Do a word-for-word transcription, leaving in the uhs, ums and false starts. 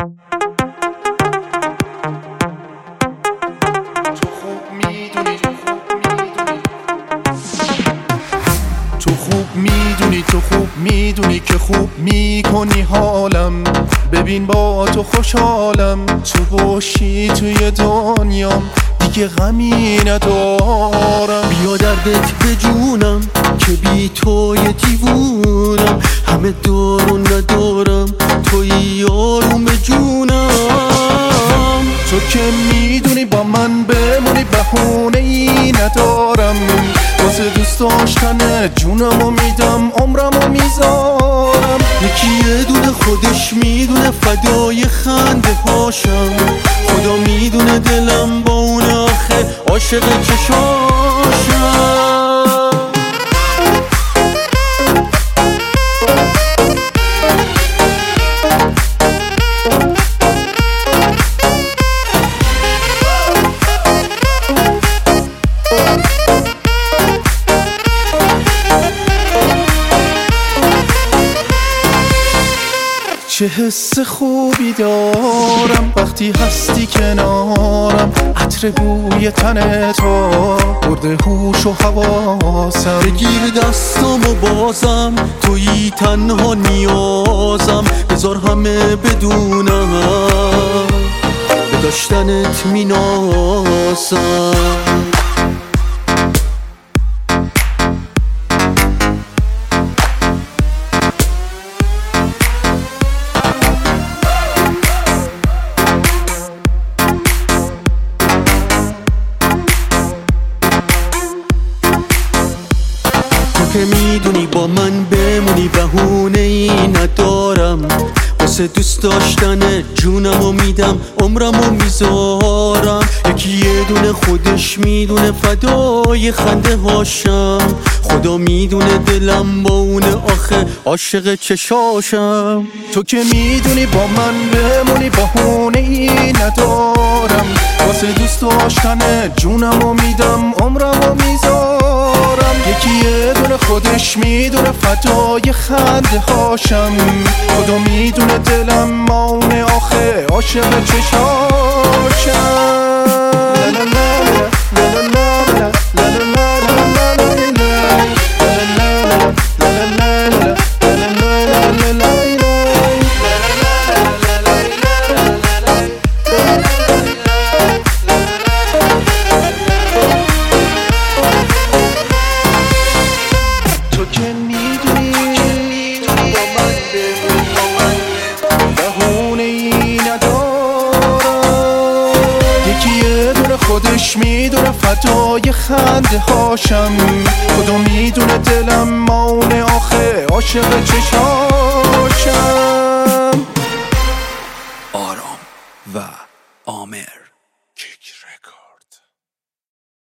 تو خوب میدونی تو خوب میدونی که خوب میکنی حالم. ببین با تو خوشحالم، تو باشی توی دنیام دیگه غمی ندارم. بیا دردت به جونم که بی تو یه دیوونم، همه دارو ندارم توی آروم جونم. تو که میدونی با من بمونی بهونه ای ندارم، واسه دوست داشتن جونمو میدم عمرمو میذارم. یکی یه دونه خودش میدونه فدای خنده هاشم، خدا میدونه دلم با اون آخه عاشق چشاشم. چه حس خوبی دارم وقتی هستی کنارم، عطر بوی تن تو برده هوش و حواسم. بگیر دستم و بازم توی تنها نیازم، بذار همه بدونم به داشتنت مینازم. که میدونی با من بمونی بهونه ای ندارم، واسه دوست داشتن جونمو میدم عمرمو میذارم. یکی یه دونه خودش میدونه فدای خنده هاشم، خدا میدونه دلم با اونه آخه عاشق چشاشم. تو که میدونی با من بمونی بهونه ای ندارم، واسه دوست داشتن جونمو میدم عمرمو میذارم. یکی یه دونه خودش میدونه فدای خنده هاشم، خدا میدونه دلم مونه آخه عاشق چشاشم. خودش میدونه فدای خنده هاشم، خدا میدونه دلم مونه آخه عاشق چشاشم. آرام و آمر.